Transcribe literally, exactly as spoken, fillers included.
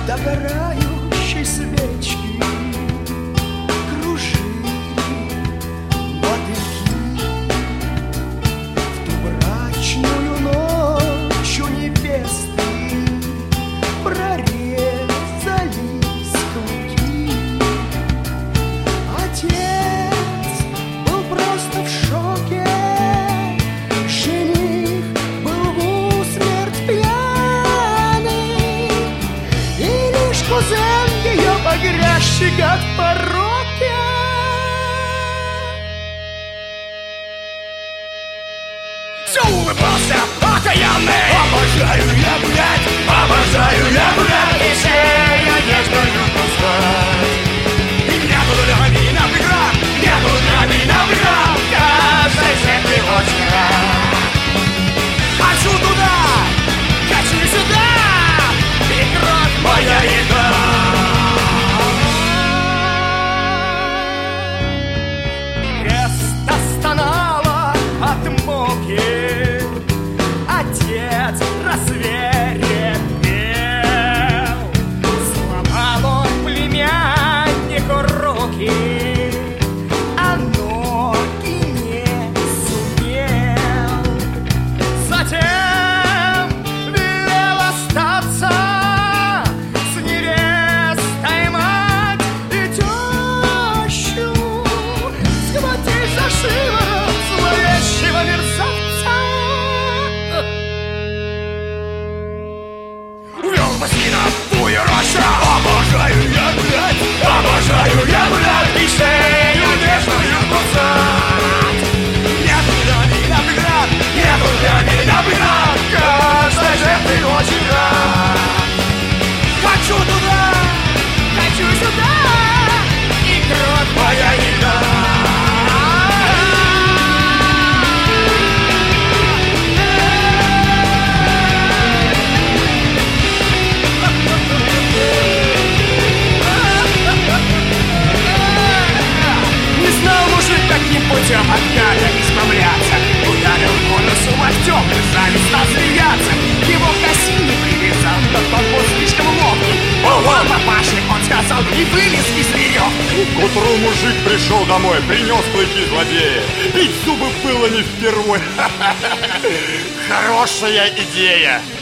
догорающей свечки кружили мотыльки. В ту брачную ночь у невесты прорезались клыки. Отец был просто в шоке, жених был в усмерть пьяный, и лишь кузен ее, погрязший гад в пороке, все улыбался окаянный. Обожаю я, блядь, обожаю я, блядь, и сея нежную пускать. Нету для меня преград, нету для меня преград, каждый светлый очень рад. Хочу туда, хочу сюда, и кровь моя еда. Место стонало от муки, отец рассверепел. Сломал он племяннику руки, а ноги не сумел. Затем велел остаться с невестой мать и тещу, схватить за шиворот зловещего мерзавца. Увел бассейна в тую рощу. Обожаю я, блядь, обожаю я, блядь, и шею нежную кусать. Нету для меня преград, нету для меня преград, каждой жертвы очень рад. Хочу туда, хочу сюда, и кровь моя еда. Не знал мужик, каким путем от гада избавляться. Ударил по носу локтем, и сами стал смеяться. Его к оси не привязал, но тот был слишком ловкий. Ого, папаши, он сказал, и вылез из веревки. К утру мужик пришел домой, принес клыки злодея. Бить зубы было не впервой. Хорошая идея.